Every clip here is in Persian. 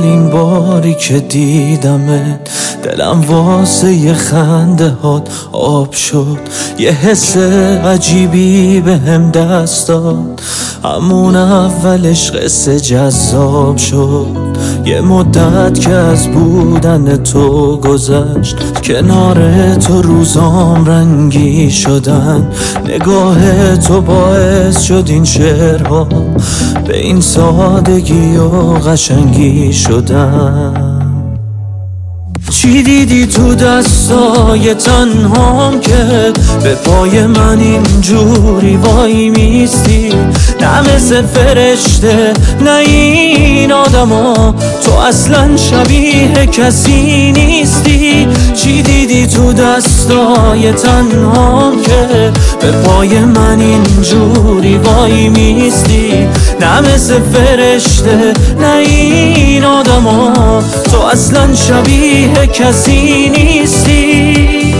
اولین باری که دیدمت دلم واسه یه خنده هات آب شد. یه حس عجیبی به هم دست داد، همون اولش قصه جذاب شد. یه مدت که از بودن تو گذشت، کنار تو روزام رنگی شدن. نگاه تو باعث شد این شعرها به این سادگی و قشنگی شدن. چی دیدی تو دستای تنهام که به پای من اینجوری وای میستی؟ نه مثل فرشته نه این آدما، تو اصلا شبیه کسی نیستی. چی دیدی تو دستای تنهام که به پای من اینجوری وای میستی؟ نه مثل فرشته نه این آدما، تو اصلا شبیه کسی نیستی.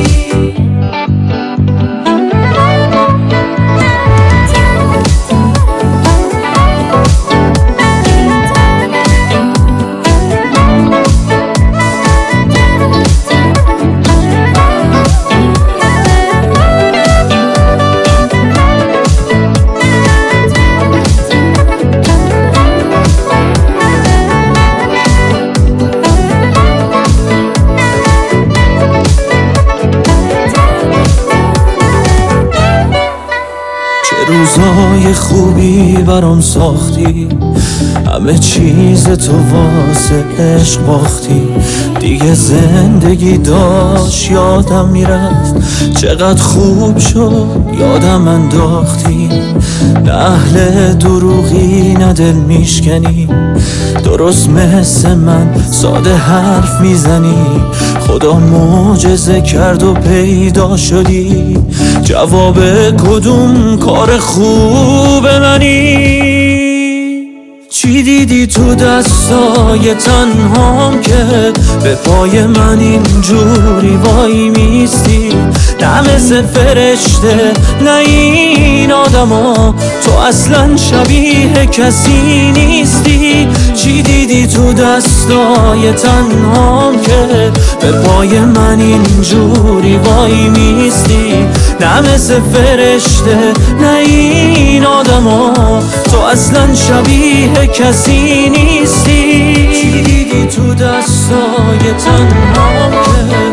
روزای خوبی برام ساختی، همه چیز تو واسه عشق باختی. دیگه زندگی داشت یادم میرفت، چقدر خوب شد یادم انداختی. نه اهل دروغی نه دل میشکنی، درست مثل من ساده حرف میزنی. خدا معجزه کرد و پیدا شدی، جواب کدوم کار خوب منی؟ چی دیدی تو دستای تنهام که به پای من اینجوری وای میستی؟ نه مثل فرشته نه این آدما، تو اصلا شبیه کسی نیستی. چی دیدی تو دستای تنهام که به پای من اینجوری وای میستی؟ نه مثل فرشته نه این آدما، تو اصلا شبیه کسی نیستی. چی دیدی تو دستای تنهام که